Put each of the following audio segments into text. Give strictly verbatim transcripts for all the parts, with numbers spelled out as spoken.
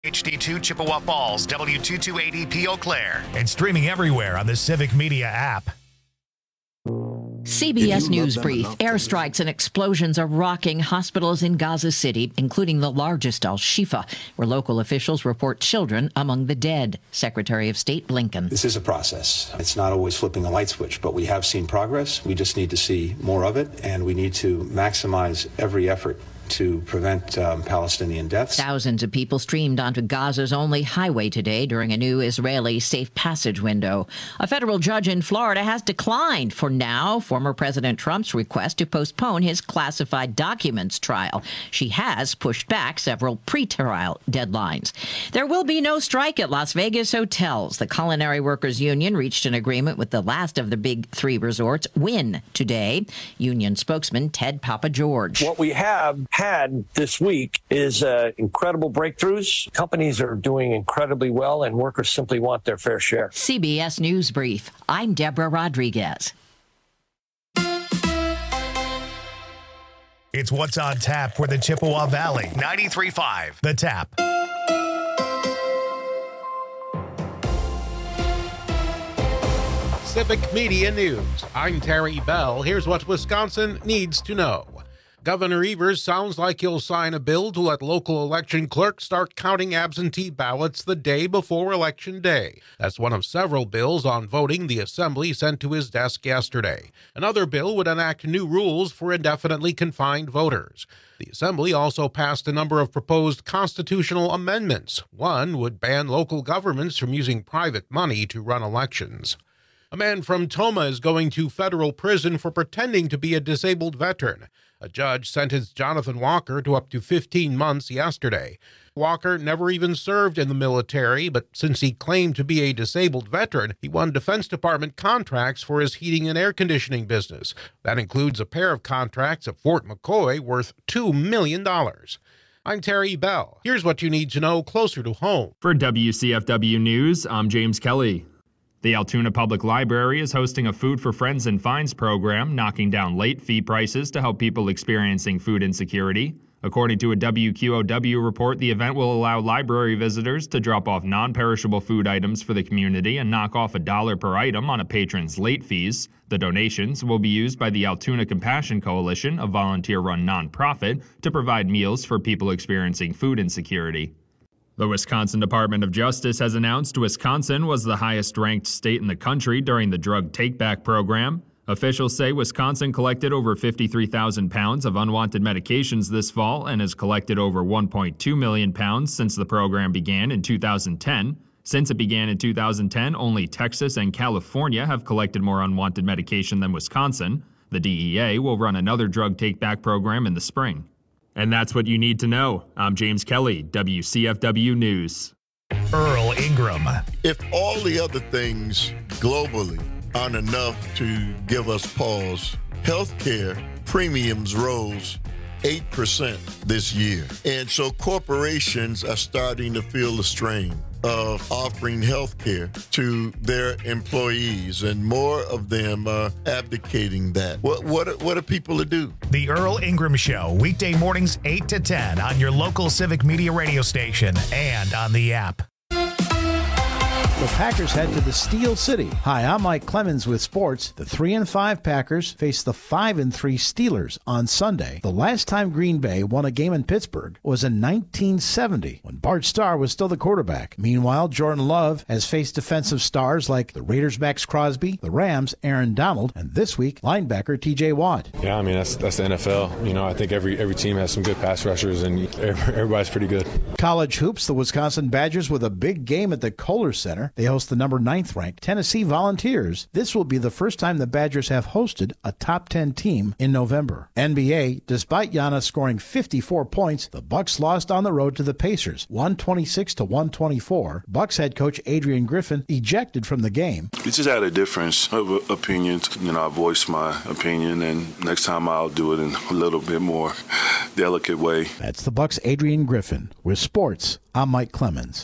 H D two Chippewa Falls, W two two eight E P Eau Claire. And streaming everywhere on the Civic Media app. C B S News Brief. Airstrikes and explosions are rocking hospitals in Gaza City, including the largest, Al-Shifa, where local officials report children among the dead. Secretary of State Blinken. This is a process. It's not always flipping a light switch, but we have seen progress. We just need to see more of it, and we need to maximize every effort to prevent um, Palestinian deaths. Thousands of people streamed onto Gaza's only highway today during a new Israeli safe passage window. A federal judge in Florida has declined, for now, former President Trump's request to postpone his classified documents trial. She has pushed back several pre-trial deadlines. There will be no strike at Las Vegas hotels. The Culinary Workers Union reached an agreement with the last of the big three resorts, Wynn, today. Union spokesman Ted Papageorge. What we have had this week is uh, incredible breakthroughs. Companies are doing incredibly well, and workers simply want their fair share. C B S News Brief. I'm Deborah Rodriguez. It's what's on tap for the Chippewa Valley. ninety-three point five. The Tap. Civic Media News. I'm Terry Bell. Here's what Wisconsin needs to know. Governor Evers sounds like he'll sign a bill to let local election clerks start counting absentee ballots the day before Election Day. That's one of several bills on voting the Assembly sent to his desk yesterday. Another bill would enact new rules for indefinitely confined voters. The Assembly also passed a number of proposed constitutional amendments. One would ban local governments from using private money to run elections. A man from Tomah is going to federal prison for pretending to be a disabled veteran. A judge sentenced Jonathan Walker to up to fifteen months yesterday. Walker never even served in the military, but since he claimed to be a disabled veteran, he won Defense Department contracts for his heating and air conditioning business. That includes a pair of contracts at Fort McCoy worth two million dollars. I'm Terry Bell. Here's what you need to know closer to home. For W C F W News, I'm James Kelly. The Altoona Public Library is hosting a Food for Friends and Fines program, knocking down late fee prices to help people experiencing food insecurity. According to a W Q O W report, the event will allow library visitors to drop off non-perishable food items for the community and knock off a dollar per item on a patron's late fees. The donations will be used by the Altoona Compassion Coalition, a volunteer-run nonprofit, to provide meals for people experiencing food insecurity. The Wisconsin Department of Justice has announced Wisconsin was the highest-ranked state in the country during the drug take-back program. Officials say Wisconsin collected over fifty-three thousand pounds of unwanted medications this fall and has collected over one point two million pounds since the program began in two thousand ten. Since it began in two thousand ten, only Texas and California have collected more unwanted medication than Wisconsin. The D E A will run another drug take-back program in the spring. And that's what you need to know. I'm James Kelly, W C F W News. Earl Ingram. If all the other things globally aren't enough to give us pause, healthcare premiums rose eight percent this year. And so corporations are starting to feel the strain of offering health care to their employees, and more of them are abdicating that. What what what are people to do? The Earl Ingram Show, weekday mornings eight to ten on your local Civic Media radio station and on the app. The Packers head to the Steel City. Hi, I'm Mike Clemens with sports. The three and five Packers face the five and three Steelers on Sunday. The last time Green Bay won a game in Pittsburgh was in nineteen seventy when Bart Starr was still the quarterback. Meanwhile, Jordan Love has faced defensive stars like the Raiders' Max Crosby, the Rams' Aaron Donald, and this week linebacker T J Watt. Yeah, I mean that's that's the N F L. You know, I think every every team has some good pass rushers, and everybody's pretty good. College hoops: the Wisconsin Badgers with a big game at the Kohler Center. They host the number ninth ranked Tennessee Volunteers. This will be the first time the Badgers have hosted a top ten team in November. N B A, despite Giannis scoring fifty-four points, the Bucks lost on the road to the Pacers, one twenty-six to one twenty-four. Bucks head coach Adrian Griffin ejected from the game. We just had a difference of opinions. You know, I voiced my opinion, and next time I'll do it in a little bit more delicate way. That's the Bucks' Adrian Griffin. With sports, I'm Mike Clemens.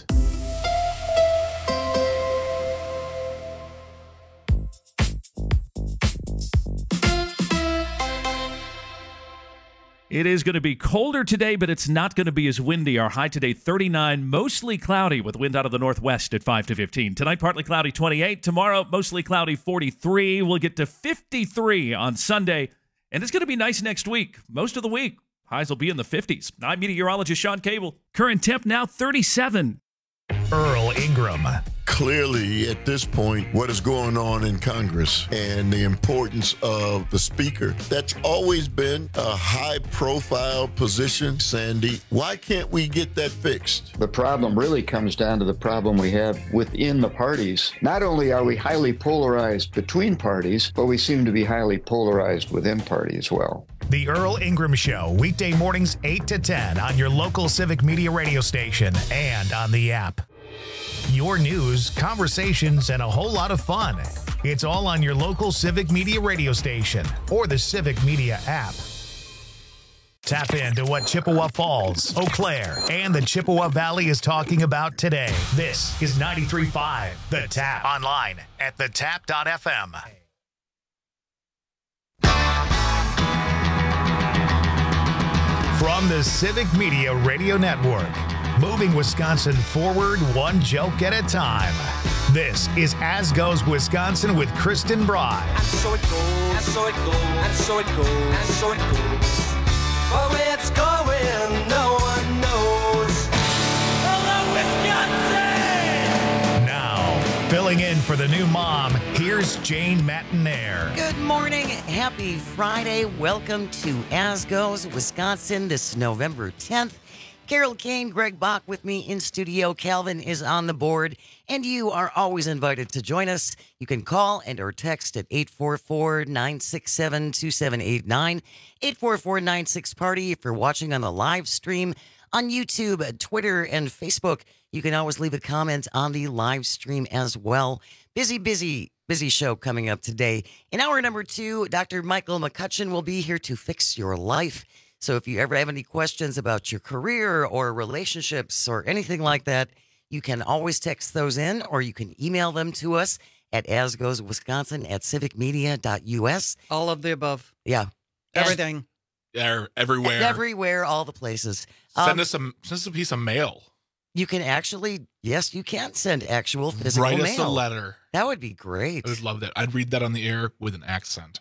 It is going to be colder today, but it's not going to be as windy. Our high today, thirty-nine, mostly cloudy with wind out of the northwest at five to fifteen. Tonight, partly cloudy, twenty-eight. Tomorrow, mostly cloudy, forty-three. We'll get to fifty-three on Sunday, and it's going to be nice next week. Most of the week, highs will be in the fifties. I'm meteorologist Sean Cable. Current temp now thirty-seven. Earl Ingram. Clearly, at this point, what is going on in Congress and the importance of the Speaker, that's always been a high-profile position, Sandy. Why can't we get that fixed? The problem really comes down to the problem we have within the parties. Not only are we highly polarized between parties, but we seem to be highly polarized within party as well. The Earl Ingram Show, weekday mornings eight to ten on your local Civic Media radio station and on the app. Your news, conversations, and a whole lot of fun. It's all on your local Civic Media radio station or the Civic Media app. Tap into what Chippewa Falls, Eau Claire, and the Chippewa Valley is talking about today. This is ninety-three point five The Tap. Online at the tap dot f m. From the Civic Media Radio Network, moving Wisconsin forward one joke at a time. This is As Goes Wisconsin with Kristen Bry. And so it goes, and so it goes, and so it goes, and so it goes. But where it's going, no one knows. Hello, Wisconsin! Now, filling in for the new mom, here's Jane Matinaire. Good morning. Happy Friday. Welcome to As Goes Wisconsin this November tenth. Carol Kane, Greg Bach with me in studio. Calvin is on the board, and you are always invited to join us. You can call and or text at eight four four, nine six seven, two seven eight nine, eight four four, nine six, party. If you're watching on the live stream on YouTube, Twitter, and Facebook, you can always leave a comment on the live stream as well. Busy, busy, busy show coming up today. In hour number two, Doctor Michael McCutcheon will be here to fix your life. So if you ever have any questions about your career or relationships or anything like that, you can always text those in, or you can email them to us at asgoeswisconsin at civicmedia dot u s. All of the above. Yeah. Everything. They're everywhere. Everywhere, all the places. Send Um, us a send us a piece of mail. You can actually, yes, you can send actual physical Write mail. us a letter. That would be great. I would love that. I'd read that on the air with an accent.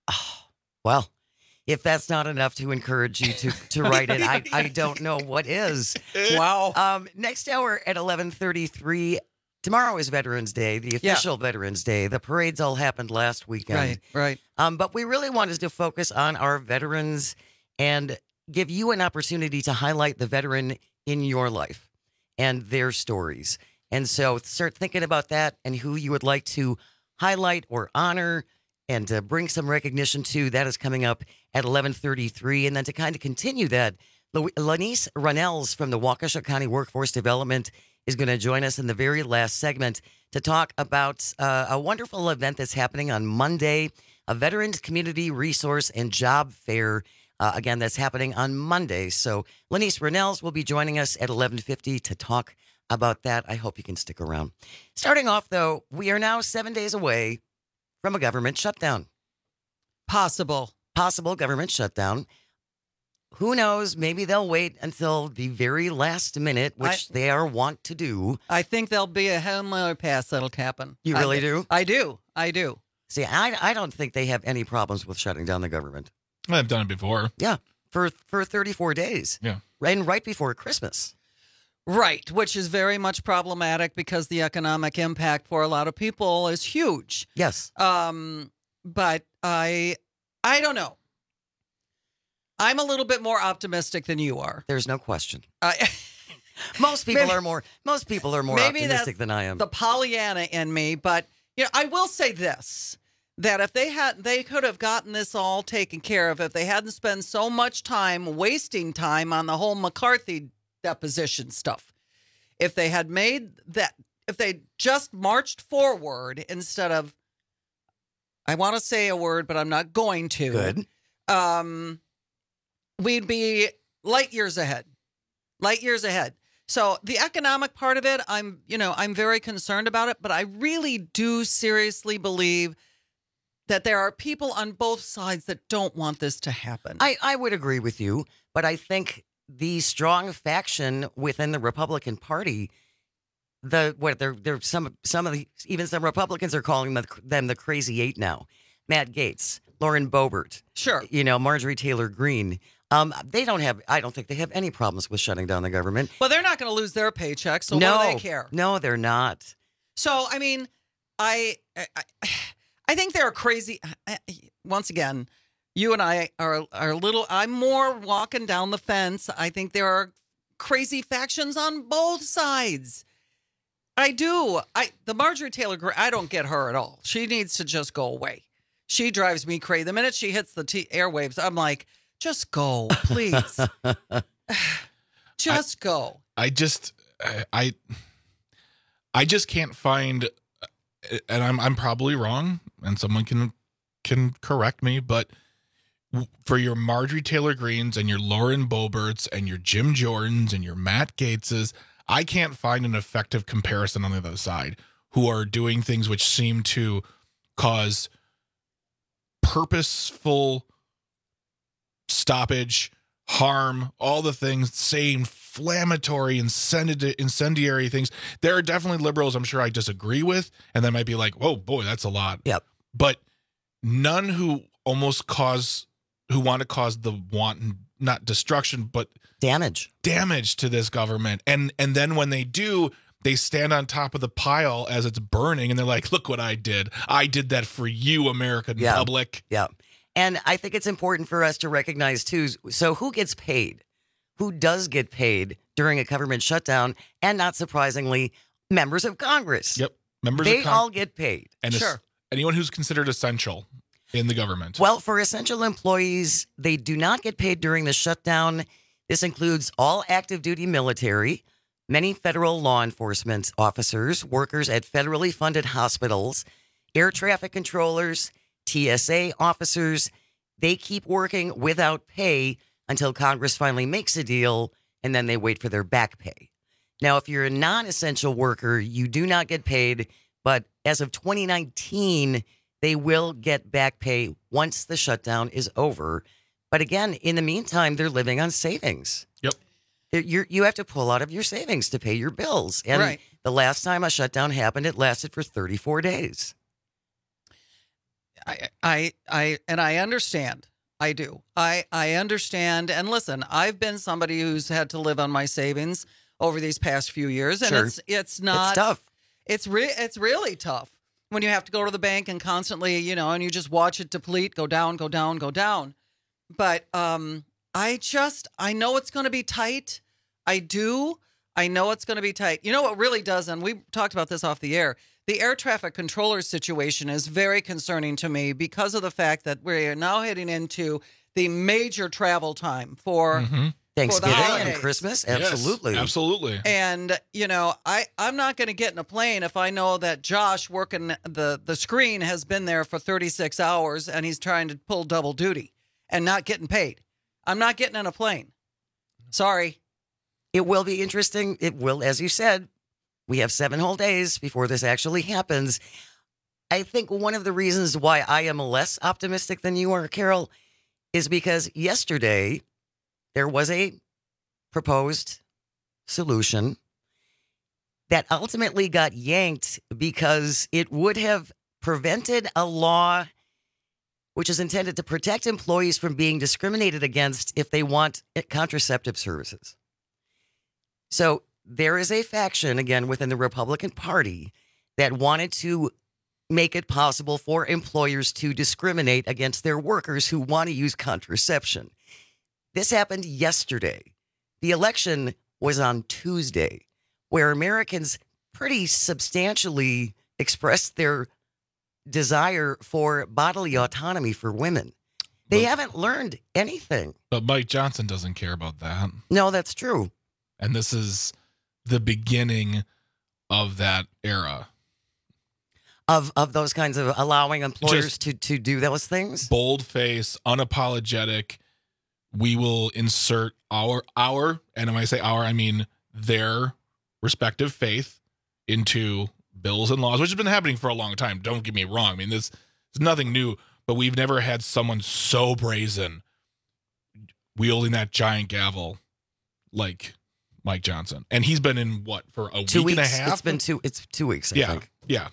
Well, if that's not enough to encourage you to, to write it, I, I don't know what is. Wow. Um, next hour at eleven thirty-three, tomorrow is Veterans Day, the official yeah. Veterans Day. The parades all happened last weekend. Right, right. Um, but we really wanted to focus on our veterans and give you an opportunity to highlight the veteran in your life and their stories. And so start thinking about that and who you would like to highlight or honor and to bring some recognition to. That is coming up at eleven thirty-three. And then to kind of continue that, Lanice Runnels from the Waukesha County Workforce Development is going to join us in the very last segment to talk about uh, a wonderful event that's happening on Monday, a Veterans Community Resource and Job Fair. Uh, again, that's happening on Monday. So Lanice Runnels will be joining us at eleven fifty to talk about that. I hope you can stick around. Starting off, though, we are now seven days away from a government shutdown. Possible. Possible government shutdown. Who knows? Maybe they'll wait until the very last minute, which I, they are wont to do. I think there'll be a Hail Mary pass that'll happen. You really I, do? I do. I do. See, I, I don't think they have any problems with shutting down the government. I've done it before. Yeah, for for thirty-four days. Yeah. And right before Christmas. Right, which is very much problematic because the economic impact for a lot of people is huge. Yes. Um, but I, I don't know. I'm a little bit more optimistic than you are. There's no question. Uh, most people maybe, are more. Most people are more optimistic than I am. The Pollyanna in me, but you know, I will say this: that if they had, they could have gotten this all taken care of if they hadn't spent so much time wasting time on the whole McCarthy deposition stuff. If they had made that, if they just marched forward instead of, I want to say a word, but I'm not going to. Good. Um, we'd be light years ahead, light years ahead. So the economic part of it, I'm, you know, I'm very concerned about it, but I really do seriously believe that there are people on both sides that don't want this to happen. I, I would agree with you, but I think the strong faction within the Republican Party, the what they're they're some some of the even some Republicans are calling them, them the crazy eight now. Matt Gaetz, Lauren Boebert, sure, you know, Marjorie Taylor Greene. Um, they don't have. I don't think they have any problems with shutting down the government. Well, they're not going to lose their paycheck, so no, what do they care? No, they're not. So, I mean, I, I, I think they're crazy. Once again, you and I are are a little. I'm more walking down the fence. I think there are crazy factions on both sides. I do. I the Marjorie Taylor Greene. I don't get her at all. She needs to just go away. She drives me crazy. The minute she hits the t- airwaves, I'm like, just go, please. just I, go. I just, I, I just can't find, and I'm I'm probably wrong, and someone can can correct me, but for your Marjorie Taylor Greenes and your Lauren Boeberts and your Jim Jordans and your Matt Gaetzes, I can't find an effective comparison on the other side who are doing things which seem to cause purposeful stoppage, harm, all the things, say inflammatory, incendi- incendiary things. There are definitely liberals I'm sure I disagree with, and they might be like, whoa, boy, that's a lot. Yep. But none who almost cause, who want to cause the wanton, not destruction, but damage, damage to this government. And, and then when they do, they stand on top of the pile as it's burning, and they're like, look what I did. I did that for you, American yeah. public. Yeah. And I think it's important for us to recognize, too, so who gets paid? Who does get paid during a government shutdown? And not surprisingly, members of Congress. Yep. Members they of Con- all get paid. And sure. Anyone who's considered essential in the government. Well, for essential employees, they do not get paid during the shutdown. This includes all active duty military, many federal law enforcement officers, workers at federally funded hospitals, air traffic controllers, T S A officers. They keep working without pay until Congress finally makes a deal, and then they wait for their back pay. Now, if you're a non-essential worker, you do not get paid, but as of twenty nineteen, they will get back pay once the shutdown is over. But again, in the meantime, they're living on savings. Yep. You're, you have to pull out of your savings to pay your bills. And right. the last time a shutdown happened, it lasted for thirty-four days. I, I, I, and I understand. I do. I, I understand. And listen, I've been somebody who's had to live on my savings over these past few years, and Sure. it's it's not It's tough. It's re- it's really tough when you have to go to the bank and constantly, you know, and you just watch it deplete, go down, go down, go down. But um, I just I know it's going to be tight. I do. I know it's going to be tight. You know what really does, and we talked about this off the air. The air traffic controller situation is very concerning to me because of the fact that we're now heading into the major travel time for Mm-hmm. Thanksgiving for the and holidays. Christmas. Yes, Absolutely. absolutely. And, you know, I, I'm not going to get in a plane if I know that Josh working the, the screen has been there for thirty-six hours and he's trying to pull double duty and not getting paid. I'm not getting in a plane. Sorry. It will be interesting. It will, as you said, we have seven whole days before this actually happens. I think one of the reasons why I am less optimistic than you are, Carol, is because yesterday there was a proposed solution that ultimately got yanked because it would have prevented a law which is intended to protect employees from being discriminated against if they want contraceptive services. So there is a faction, again, within the Republican Party that wanted to make it possible for employers to discriminate against their workers who want to use contraception. This happened yesterday. The election was on Tuesday, where Americans pretty substantially expressed their desire for bodily autonomy for women. They But- haven't learned anything. But Mike Johnson doesn't care about that. No, that's true. And this is the beginning of that era. Of of those kinds of allowing employers Just- to, to do those things. Bold face, unapologetic. We will insert our, our, and when I say our, I mean their respective faith into bills and laws, which has been happening for a long time. Don't get me wrong. I mean, this It's nothing new, but we've never had someone so brazen wielding that giant gavel like Mike Johnson. And he's been in what, for a two week weeks. and a half? It's been two. It's two weeks. I yeah. think. Yeah.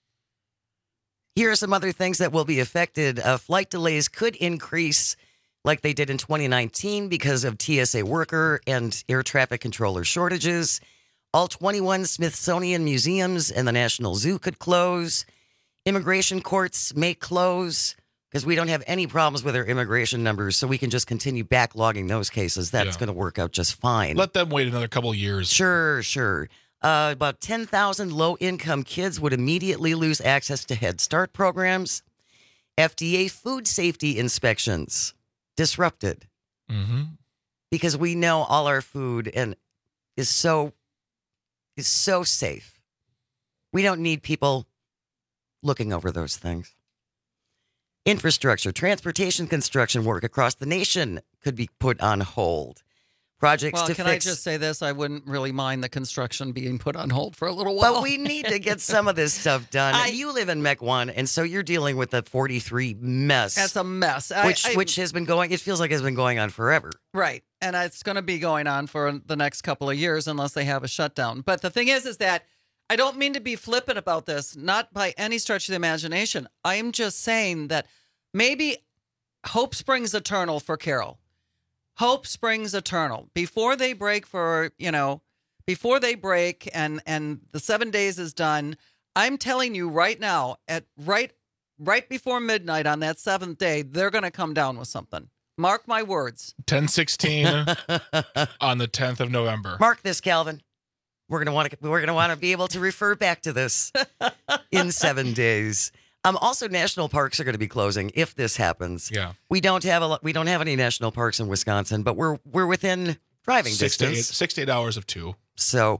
Here are some other things that will be affected. Uh, flight delays could increase like they did in twenty nineteen because of T S A worker and air traffic controller shortages. All twenty-one Smithsonian museums and the National Zoo could close. Immigration courts may close because we don't have any problems with our immigration numbers, so we can just continue backlogging those cases. That's Yeah. going to work out just fine. Let them wait another couple of years. Sure, sure. Uh, about ten thousand low-income kids would immediately lose access to Head Start programs. F D A food safety inspections disrupted Mm-hmm. because we know all our food and is so is so safe. We don't need people looking over those things. Infrastructure, transportation, construction work across the nation could be put on hold. Projects Well, to can fix. I just say this? I wouldn't really mind the construction being put on hold for a little while. But we need to get some of this stuff done. I- you live in Mech One, and so you're dealing with the forty-three mess. That's a mess. I- which I- which has been going. It feels like it's been going on forever. Right. And it's going to be going on for the next couple of years unless they have a shutdown. But the thing is, is that I don't mean to be flippant about this, not by any stretch of the imagination. I am just saying that maybe hope springs eternal for Carol. Hope springs eternal. Before they break for, you know, before they break and and the seven days is done, I'm telling you right now, at right right before midnight on that seventh day, they're going to come down with something. Mark my words. ten sixteen on the tenth of November. Mark this, Calvin. We're gonna want to. We're gonna want to be able to refer back to this in seven days. Um. Also, national parks are going to be closing if this happens. Yeah. We don't have a. lo- We don't have any national parks in Wisconsin, but we're we're within driving Six to, eight, distance. six to eight hours of two. So,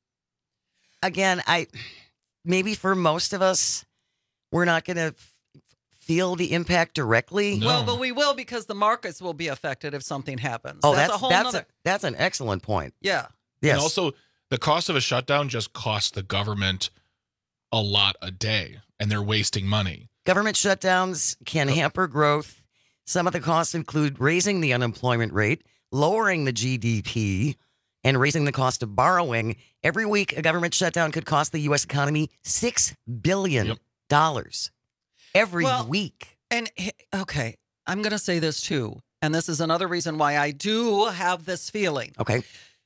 again, I maybe for most of us, we're not going to f- feel the impact directly. Well, but we will because the markets will be affected if something happens. Oh, that's, that's a whole that's nother. a, that's an excellent point. Yeah. Yes. And also, the cost of a shutdown just costs the government a lot a day, and they're wasting money. Government shutdowns can hamper growth. Some of the costs include raising the unemployment rate, lowering the G D P, and raising the cost of borrowing. Every week, a government shutdown could cost the U S economy six billion dollars. Every Well, week. And okay, I'm going to say this too. And this is another reason why I do have this feeling. Okay.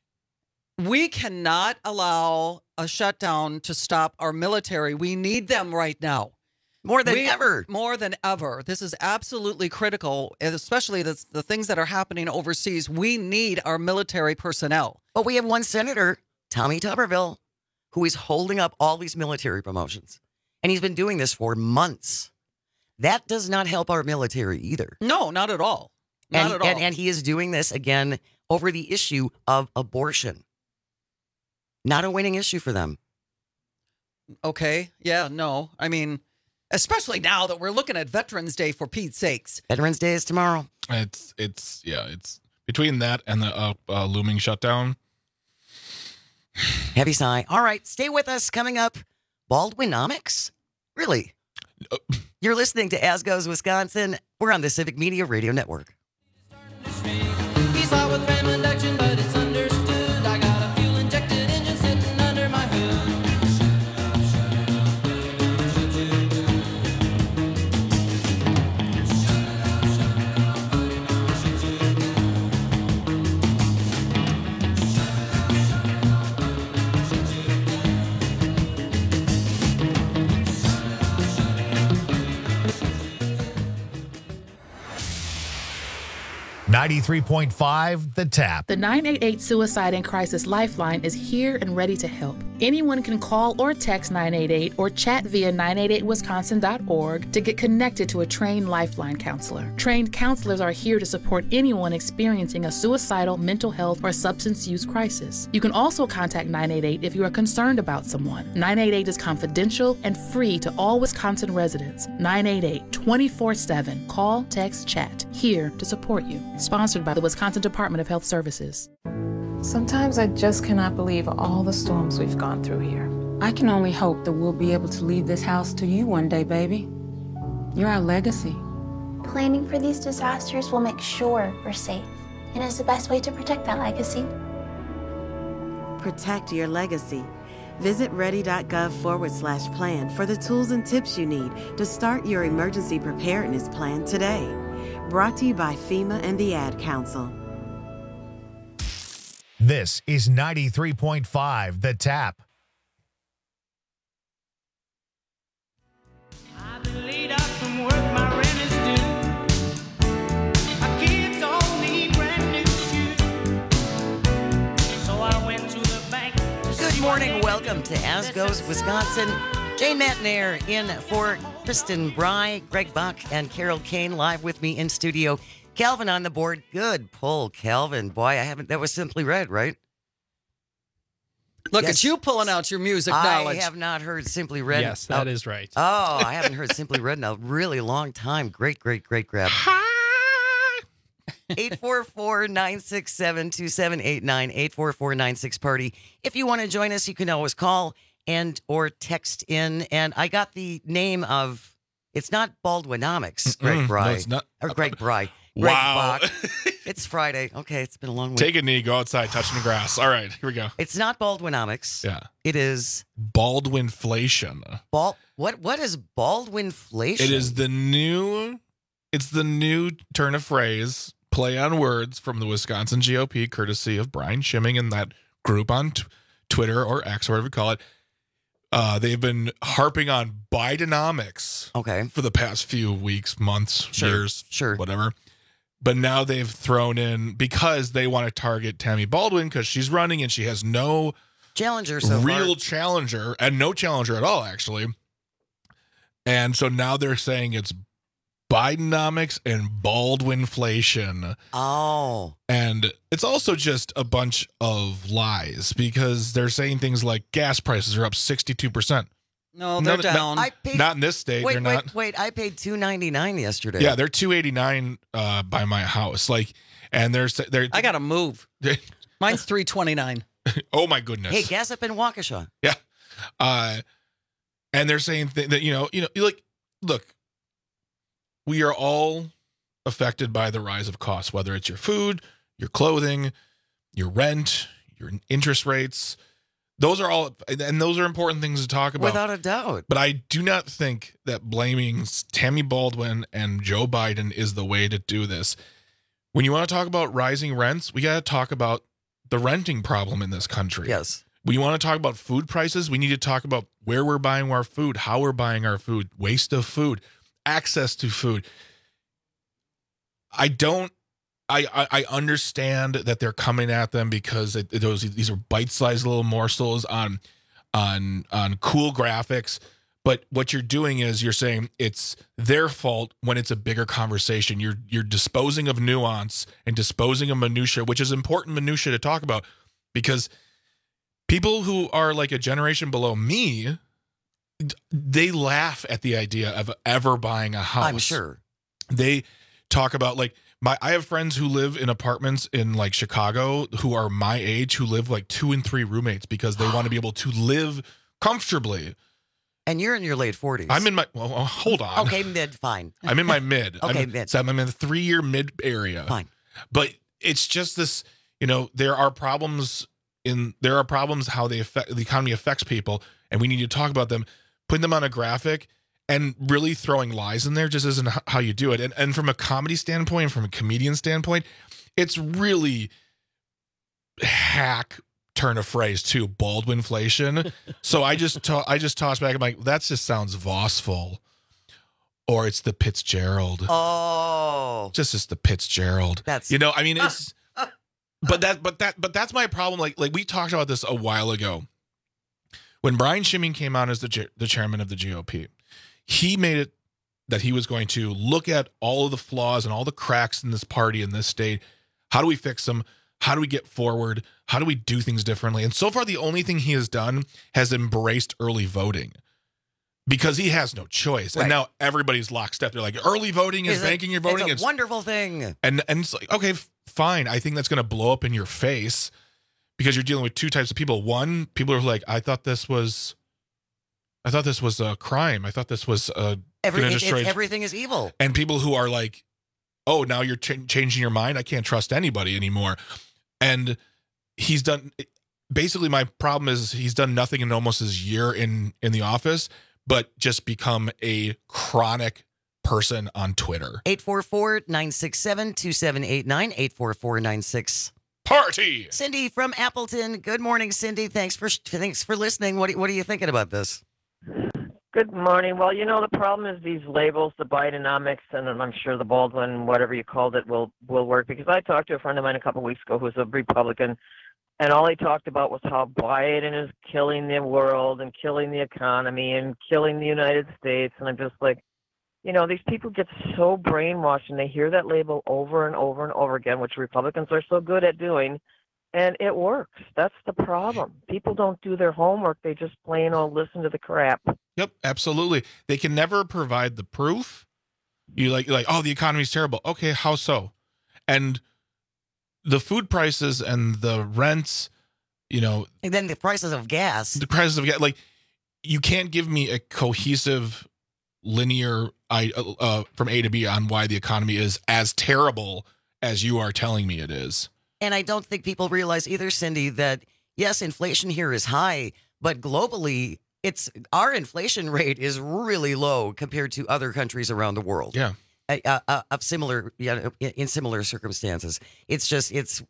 We cannot allow a shutdown to stop our military. We need them right now. More than We- ever. More than ever. This is absolutely critical, and especially the, the things that are happening overseas. We need our military personnel. But we have one senator, Tommy Tuberville, who is holding up all these military promotions. And he's been doing this for months. That does not help our military either. No, not at all. Not and, at all. And, and he is doing this again over the issue of abortion. Not a winning issue for them. Okay. Yeah, no. I mean, especially now that we're looking at Veterans Day, for Pete's sakes. Veterans Day is tomorrow. It's it's yeah, it's between that and the uh, uh, looming shutdown. Heavy sigh. All right, stay with us. Coming up, Baldwinomics? Really? You're listening to As Goes Wisconsin. We're on the Civic Media Radio Network. He saw with ram induction, but it's understood. I got a fuel injected engine sitting under my hood. ninety-three point five The Tap. The nine eight eight Suicide and Crisis Lifeline is here and ready to help. Anyone can call or text nine eight eight or chat via nine eight eight wisconsin dot org to get connected to a trained Lifeline counselor. Trained counselors are here to support anyone experiencing a suicidal, mental health, or substance use crisis. You can also contact nine eight eight if you are concerned about someone. nine eight eight is confidential and free to all Wisconsin residents. nine eight eight, twenty-four seven. Call, text, chat. Here to support you. Sponsored by the Wisconsin Department of Health Services. Sometimes I just cannot believe all the storms we've gone through here. I can only hope that we'll be able to leave this house to you one day, baby. You're our legacy. Planning for these disasters will make sure we're safe, and is the best way to protect that legacy. Protect your legacy. Visit ready.gov forward slash plan for the tools and tips you need to start your emergency preparedness plan today. Brought to you by FEMA and the Ad Council. This is ninety-three point five The Tap. I've been laid out from work, my rent is due. My kids all need brand new shoes. So I went to the bank. Good morning. Welcome to As Goes Wisconsin. Jane Matnair in for Kristen Bry, Greg Buck, and Carol Kane live with me in studio. Calvin on the board. Good pull, Calvin. Boy, I haven't. That was Simply Red, right? Look Yes. at you pulling out your music knowledge. I have not heard Simply Red. Yes, that oh, is right. Oh, I haven't heard Simply Red in a really long time. Great, great, great grab. eight four four, nine six seven, two seven eight nine, eight four four, nine six party. If you want to join us, you can always call and or text in. And I got the name of, it's not Baldwinomics, Greg Mm-mm, Bry. no, it's not. Or Greg Bry. Greg Wow. Bach. It's Friday. Okay, it's been a long week. Take a knee, go outside, touching the grass. All right, here we go. It's not Baldwinomics. Yeah. It is Baldwinflation. Bald. What? What is Baldwinflation? It is the new, it's the new turn of phrase, play on words from the Wisconsin G O P, courtesy of Brian Schimming and that group on t- Twitter or X or whatever you call it. Uh, they've been harping on Bidenomics okay. for the past few weeks, months, Sure, years, sure. whatever. But now they've thrown in, because they want to target Tammy Baldwin because she's running and she has no challenger so real far. challenger and no challenger at all, actually. And so now they're saying it's Bidenomics and Baldwinflation. Oh. And it's also just a bunch of lies because they're saying things like gas prices are up sixty-two percent. No, they're No, down. no, I paid, not in this state. Wait, they're wait, not. wait. I paid two ninety-nine yesterday. Yeah, they're two eighty-nine uh, by my house. Like, and they're they're. I got to move. Mine's three twenty-nine. Oh my goodness. Hey, gas up in Waukesha. Yeah. Uh, and they're saying th- that, you know, you know, like, look, we are all affected by the rise of costs, whether it's your food, your clothing, your rent, your interest rates. Those are all, and those are important things to talk about. Without a doubt. But I do not think that blaming Tammy Baldwin and Joe Biden is the way to do this. When you want to talk about rising rents, we got to talk about the renting problem in this country. Yes. When you want to talk about food prices, we need to talk about where we're buying our food, how we're buying our food, waste of food, access to food. I don't, I, I, I understand that they're coming at them because it, it, those these are bite-sized little morsels on, on, on cool graphics. But what you're doing is you're saying it's their fault when it's a bigger conversation. You're you're disposing of nuance and disposing of minutia, which is important minutia to talk about, because people who are like a generation below me, they laugh at the idea of ever buying a house. I'm sure. They talk about like my I have friends who live in apartments in like Chicago who are my age who live like two and three roommates because they want to be able to live comfortably. And you're in your late forties. I'm in my, well, hold on. Okay, mid, fine. I'm in my mid. Okay, I'm, mid. So I'm in the three year mid area. Fine. But it's just this, you know, there are problems in, there are problems how they affect, the economy affects people, and we need to talk about them. Putting them on a graphic and really throwing lies in there just isn't h- how you do it. And, and from a comedy standpoint, from a comedian standpoint, it's really hack turn of phrase too, Baldwinflation. So I just to- I just toss back. I'm like, that just sounds Vossful, or it's the Fitzgerald. Oh, just as the Fitzgerald. That's you know. I mean, it's but that but that but that's my problem. Like like we talked about this a while ago when Brian Schimming came out as the cha- the chairman of the G O P. He made it that he was going to look at all of the flaws and all the cracks in this party in this state. How do we fix them? How do we get forward? How do we do things differently? And so far, the only thing he has done has embraced early voting because he has no choice. Right. And now everybody's lockstep. They're like, early voting is It's a- banking your voting. It's a wonderful thing. And, and it's like, okay, f- fine. I think that's going to blow up in your face because you're dealing with two types of people. One, people are like, I thought this was, I thought this was a crime. I thought this was a, Every, food it, industry. it, everything is evil. And people who are like, oh, now you're ch- changing your mind. I can't trust anybody anymore. And he's done, basically my problem is he's done nothing in almost his year in, in the office, but just become a chronic person on Twitter. eight four four, nine six seven, two seven eight nine, eight four four nine six. Party! Cindy from Appleton. Good morning, Cindy. Thanks for thanks for listening. What, what are you thinking about this? Good morning. Well, you know, the problem is these labels, the Bidenomics, and I'm sure the Baldwin, whatever you called it, will will work. Because I talked to a friend of mine a couple of weeks ago who's a Republican, and all he talked about was how Biden is killing the world and killing the economy and killing the United States. And I'm just like, you know, these people get so brainwashed, and they hear that label over and over and over again, which Republicans are so good at doing. And it works. That's the problem. People don't do their homework. They just plain old listen to the crap. Yep, absolutely. They can never provide the proof. You like, like, oh, the economy's terrible. Okay, how so? And the food prices and the rents, you know. And then the prices of gas. The prices of gas. Like, you can't give me a cohesive, linear I uh, from A to B on why the economy is as terrible as you are telling me it is. And I don't think people realize either, Cindy, that yes, inflation here is high, but globally, it's our inflation rate is really low compared to other countries around the world. Yeah, uh, uh, of similar, you know, in similar circumstances. It's just it's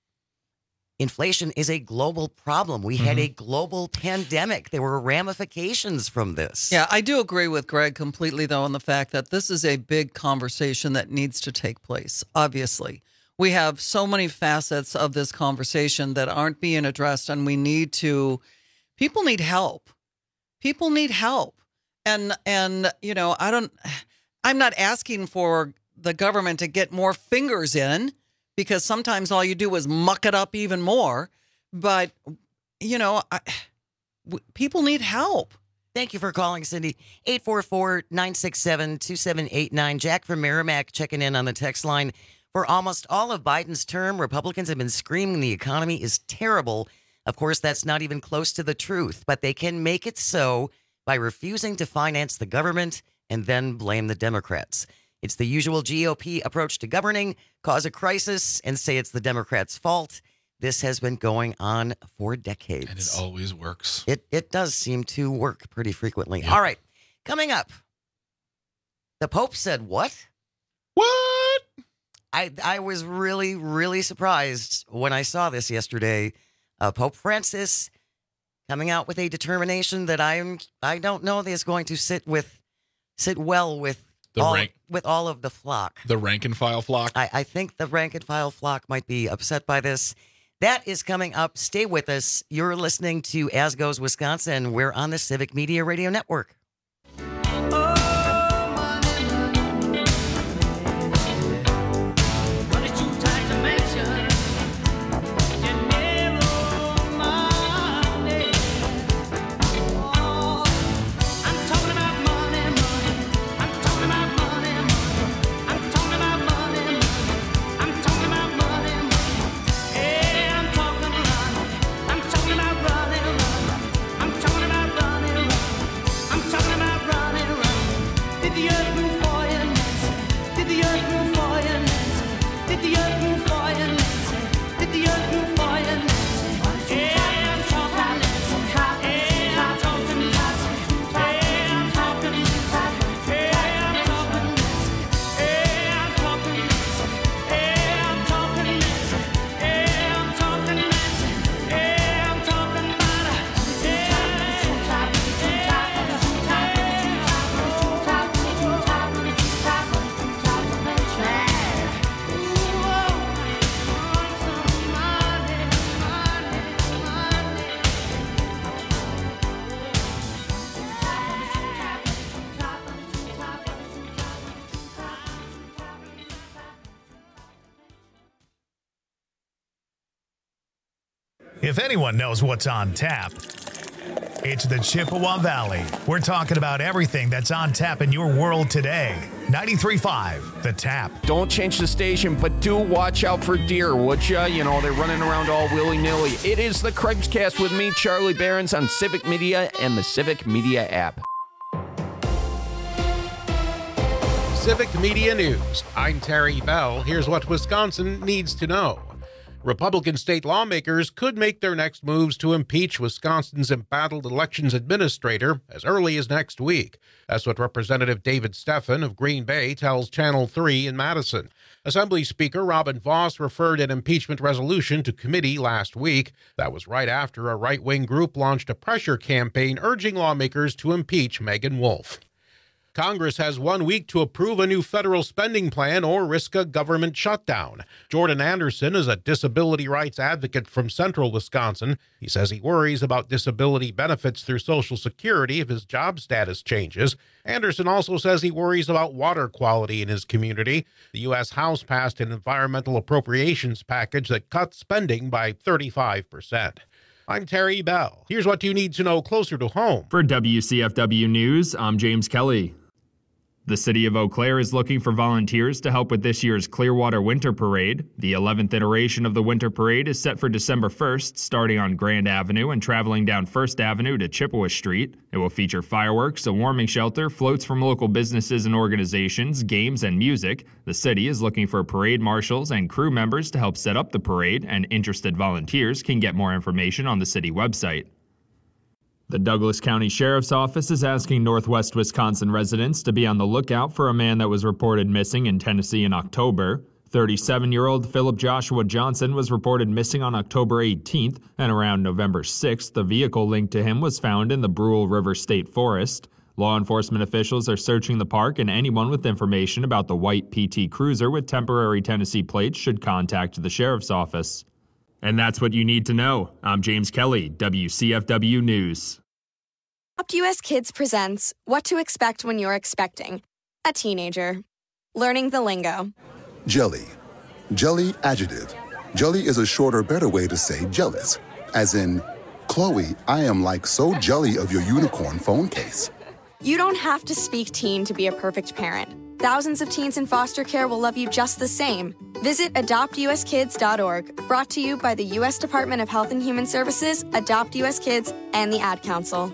inflation is a global problem. We mm-hmm. had a global pandemic. There were ramifications from this. Yeah, I do agree with Greg completely, though, on the fact that this is a big conversation that needs to take place. Obviously. We have so many facets of this conversation that aren't being addressed, and we need to, people need help. People need help. And, and you know, I don't, I'm not asking for the government to get more fingers in, because sometimes all you do is muck it up even more. But, you know, I, w- people need help. Thank you for calling, Cindy. eight four four, nine six seven, two seven eight nine. Jack from Merrimack checking in on the text line. For almost all of Biden's term, Republicans have been screaming the economy is terrible. Of course, that's not even close to the truth, but they can make it so by refusing to finance the government and then blame the Democrats. It's the usual G O P approach to governing, cause a crisis, and say it's the Democrats' fault. This has been going on for decades. And it always works. It, it does seem to work pretty frequently. Yep. All right, coming up, the Pope said what? What? I, I was really, really surprised when I saw this yesterday. Uh, Pope Francis coming out with a determination that I'm I don't know that is going to sit with sit well with the all, rank, with all of the flock. The rank and file flock. I, I think the rank and file flock might be upset by this. That is coming up. Stay with us. You're listening to As Goes Wisconsin. We're on the Civic Media Radio Network. If anyone knows what's on tap, it's the Chippewa Valley. We're talking about everything that's on tap in your world today. ninety-three point five, The Tap. Don't change the station, but do watch out for deer, would ya? You know, they're running around all willy-nilly. It is the Craig's Cast with me, Charlie Behrens, on Civic Media and the Civic Media app. Civic Media News. I'm Terry Bell. Here's what Wisconsin needs to know. Republican state lawmakers could make their next moves to impeach Wisconsin's embattled elections administrator as early as next week. That's what Representative David Steffen of Green Bay tells Channel three in Madison. Assembly Speaker Robin Vos referred an impeachment resolution to committee last week. That was right after a right-wing group launched a pressure campaign urging lawmakers to impeach Megan Wolfe. Congress has one week to approve a new federal spending plan or risk a government shutdown. Jordan Anderson is a disability rights advocate from central Wisconsin. He says he worries about disability benefits through Social Security if his job status changes. Anderson also says he worries about water quality in his community. The U S House passed an environmental appropriations package that cuts spending by thirty-five percent. I'm Terry Bell. Here's what you need to know closer to home. For W C F W News, I'm James Kelly. The city of Eau Claire is looking for volunteers to help with this year's Clearwater Winter Parade. The eleventh iteration of the Winter Parade is set for December first, starting on Grand Avenue and traveling down First Avenue to Chippewa Street. It will feature fireworks, a warming shelter, floats from local businesses and organizations, games, and music. The city is looking for parade marshals and crew members to help set up the parade, and interested volunteers can get more information on the city website. The Douglas County Sheriff's Office is asking Northwest Wisconsin residents to be on the lookout for a man that was reported missing in Tennessee in October. thirty-seven-year-old Philip Joshua Johnson was reported missing on October eighteenth, and around November sixth, the vehicle linked to him was found in the Brule River State Forest. Law enforcement officials are searching the park, and anyone with information about the white P T Cruiser with temporary Tennessee plates should contact the Sheriff's Office. And that's what you need to know. I'm James Kelly, W C F W News. Adopt U S Kids presents What to Expect When You're Expecting a Teenager. Learning the lingo. Jelly. Jelly adjective. Jelly is a shorter, better way to say jealous. As in, Chloe, I am like so jelly of your unicorn phone case. You don't have to speak teen to be a perfect parent. Thousands of teens in foster care will love you just the same. Visit adopt u s kids dot org, brought to you by the U S Department of Health and Human Services, Adopt U S Kids, and the Ad Council.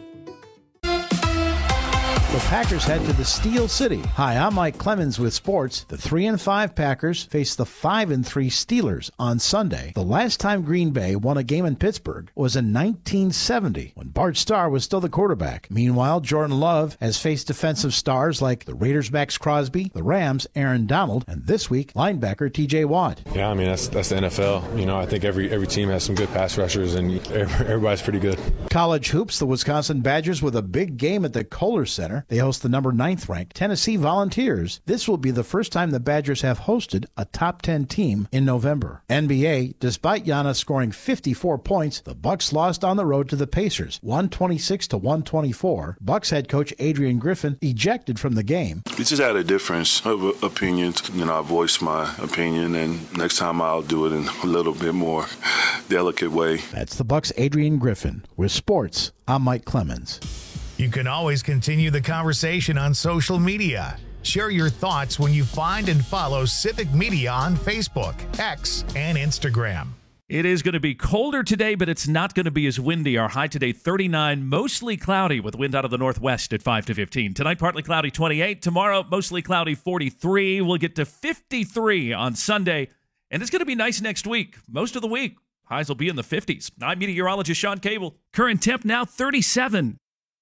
The Packers head to the Steel City. Hi, I'm Mike Clemens with sports. The three and five Packers face the five and three Steelers on Sunday. The last time Green Bay won a game in Pittsburgh was in nineteen seventy, when Bart Starr was still the quarterback. Meanwhile, Jordan Love has faced defensive stars like the Raiders' Max Crosby, the Rams' Aaron Donald, and this week, linebacker T J Watt. Yeah, I mean, that's that's the N F L. You know, I think every every team has some good pass rushers, and everybody's pretty good. College hoops, the Wisconsin Badgers with a big game at the Kohler Center. They host the number ninth ranked Tennessee Volunteers. This will be the first time the Badgers have hosted a top ten team in November. N B A, despite Giannis scoring fifty-four points, the Bucks lost on the road to the Pacers, one twenty-six to one twenty-four. Bucks head coach Adrian Griffin ejected from the game. We just had a difference of opinions. You know, I voiced my opinion, and next time I'll do it in a little bit more delicate way. That's the Bucks' Adrian Griffin. With sports, I'm Mike Clemens. You can always continue the conversation on social media. Share your thoughts when you find and follow Civic Media on Facebook, X, and Instagram. It is going to be colder today, but it's not going to be as windy. Our high today, thirty-nine, mostly cloudy with wind out of the northwest at five to fifteen. Tonight, partly cloudy, twenty-eight. Tomorrow, mostly cloudy, forty-three. We'll get to fifty-three on Sunday, and it's going to be nice next week. Most of the week, highs will be in the fifties. I'm meteorologist Sean Cable. Current temp now thirty-seven.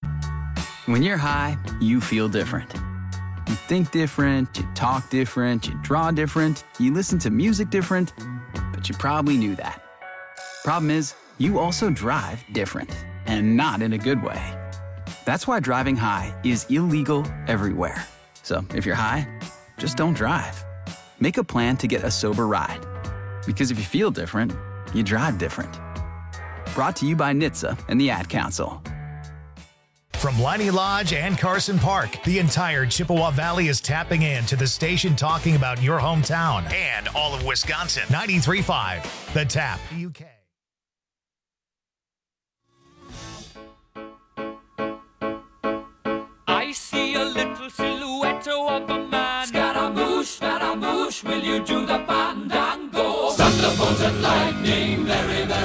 When you're high, you feel different. You think different, you talk different, you draw different, you listen to music different, but you probably knew that. Problem is, you also drive different, and not in a good way. That's why driving high is illegal everywhere. So if you're high, just don't drive. Make a plan to get a sober ride. Because if you feel different, you drive different. Brought to you by N H T S A and the Ad Council. From Leinie Lodge and Carson Park, the entire Chippewa Valley is tapping in to the station talking about your hometown and all of Wisconsin. ninety-three point five, The Tap, U K. I see a little silhouette of a man. Scaramouche, Scaramouche, will you do the fandango? Thunderbolts and lightning, very, very